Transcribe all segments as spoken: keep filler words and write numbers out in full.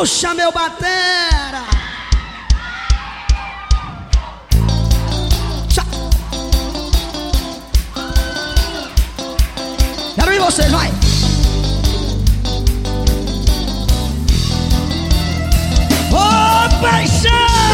Puxa, meu batera. Quero ver vocês, vai. Ô, oh, paixão!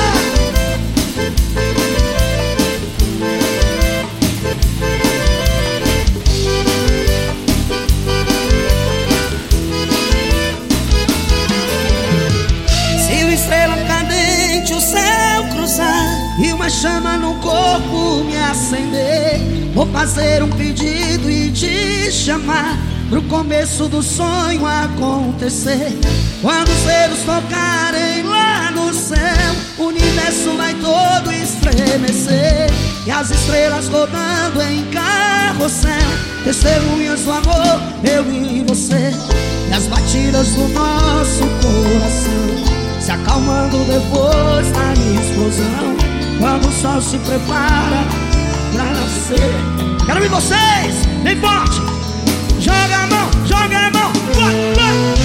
Se uma estrela cadente o céu cruzar e uma chama no corpo me acender, vou fazer um pedido e te chamar pro começo do sonho acontecer. Quando os dedos tocarem lá no céu, o universo vai todo estremecer, e as estrelas rodando em carrossel, testemunhas do amor, eu e você. E as batidas do nosso coração se acalmando depois da explosão, quando o sol se prepara pra nascer. Quero ver vocês, bem forte. Joga a mão, joga a mão, vai, vai.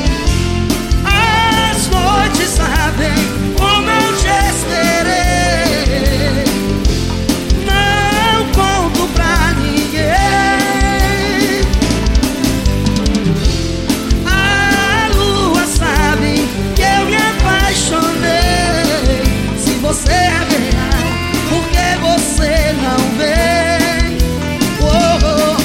As noites sabem como eu te esperei, não conto pra ninguém. A lua sabe que eu me apaixonei. Se você é real, por que você não vem? Oh, oh.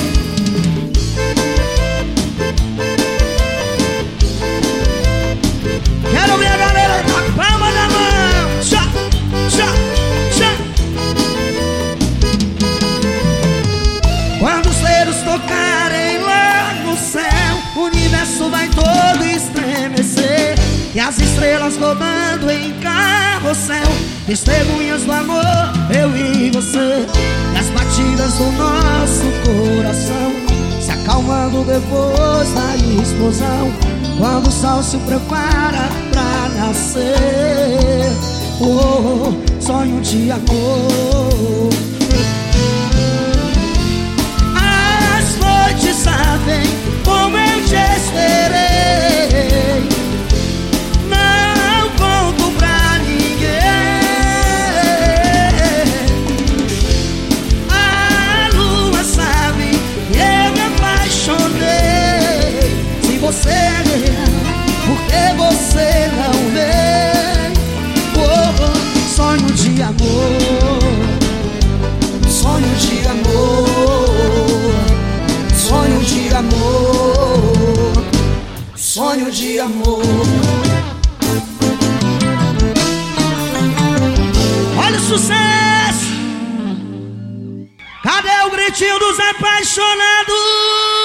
Quero ver a galera na palma da mão. Tchá, tchá, tchá. Quando os dedos tocarem lá no céu, o universo vai todo estremecer, e as estrelas rodando em carrossel, testemunhas do amor, eu e você. E as batidas do nosso coração se acalmando depois da explosão, quando o sol se prepara pra nascer. Oh, oh, sonho de amor. As noites sabem como eu te esperei, não conto pra ninguém. A lua sabe que eu me apaixonei. Se você é real, por que você não vem? Oh, oh, sonho de amor, sonho de amor, sonho de amor, sonho de amor. Olha o sucesso! Cadê o gritinho dos apaixonados?